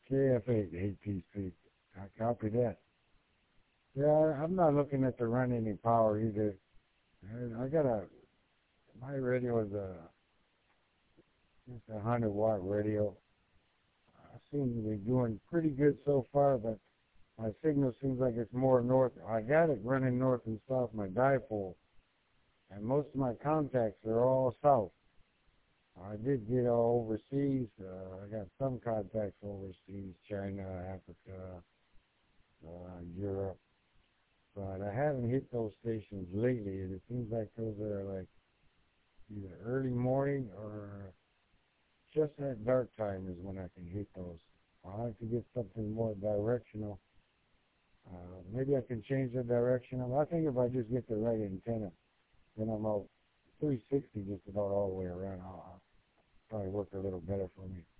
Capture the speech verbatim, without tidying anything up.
K F eight, eight P C. I copy that. Yeah, I'm not looking at to run any power either. I, I got a, my radio is a, it's a one hundred watt radio. I seem to be doing pretty good so far, but my signal seems like it's more north. I got it running north and south, my dipole, and most of my contacts are all south. I did get all overseas. Uh, I got some contacts overseas, China, Africa, uh, Europe, but I haven't hit those stations lately, and it seems like those are like either early morning or just at dark time is when I can hit those. I'll have to get something more directional. Uh, maybe I can change the direction. I think if I just get the right antenna, then I'm out three sixty just about all the way around. I'll, I'll probably work a little better for me.